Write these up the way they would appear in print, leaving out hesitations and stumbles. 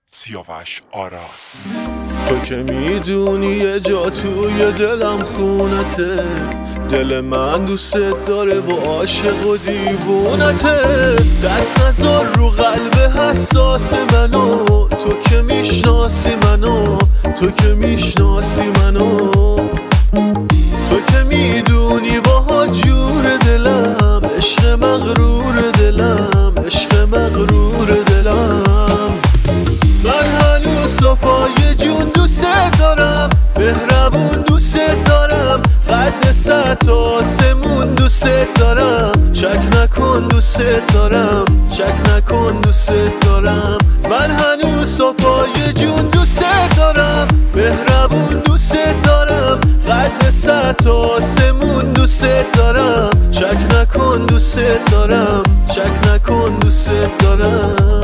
سیاوش آراد. تو که میدونی یه جا توی دلم خونته، دل من دوست داره و عاشق و دیوونته. دست نذار رو قلب حساس منو، تو که میشناسی منو، تو که میشناسی منو. تو که میدونی با جور دلم، عشق مغرور دلم، عشق مغرور دلم. من هنوز تو پای جون دوست دارم، مهربون دوست دارم، قد سطح آسمون دوست دارم. شک نکن دوست دارم، شک نکن دوست دارم. من هنوز تو پای جون دوست دارم، مهربون دوست دارم، قد سطح آسمون دوست دارم. شک نکن دوست دارم، شک نکن دوست دارم.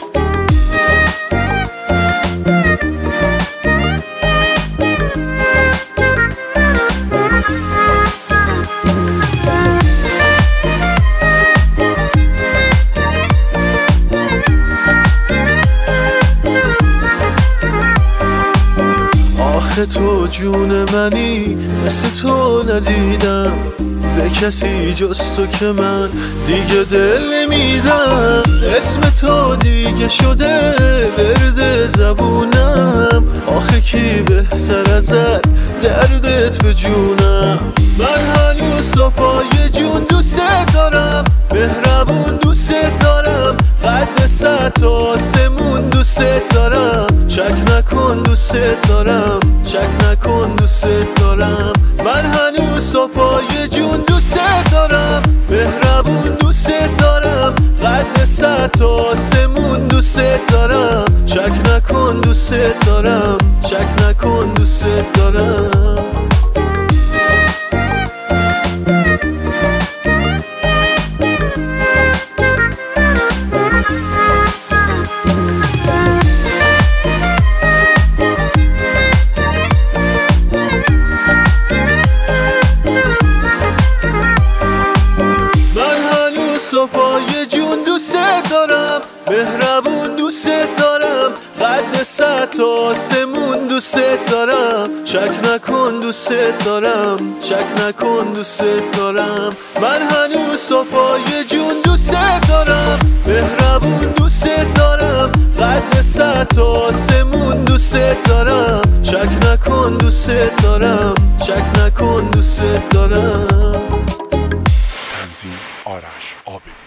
تو جون منی، مثل تو ندیدم به کسی جز تو که من دیگه دل نمیدم. اسم تو دیگه شده ورد زبونم، آخه کی بهتر ازت دردت به جونم. من هنوز تو پای جون دوست دارم، مهربون دوست دارم، قد سطح آسمون دوست دارم. شک نکن دوست دارم، شک نکن دوست دارم. من هنوز تو پای جون دوست دارم، مهربون دوست دارم، قد سطح آسمون دوست دارم. شک نکن دوست دارم، شک نکن دوست دارم. تو پای جون دوست دارم، مهربون دوست دارم، قد سطح آسمون دوست دارم. شک نکن دوست دارم، شک نکن دوست دارم. من هنوز تو پای جون دوست دارم، مهربون دوست دارم، قد سطح آسمون دوست دارم. شک نکن دوست دارم، شک نکن دوست دارم. تنظیم آرش عابدی.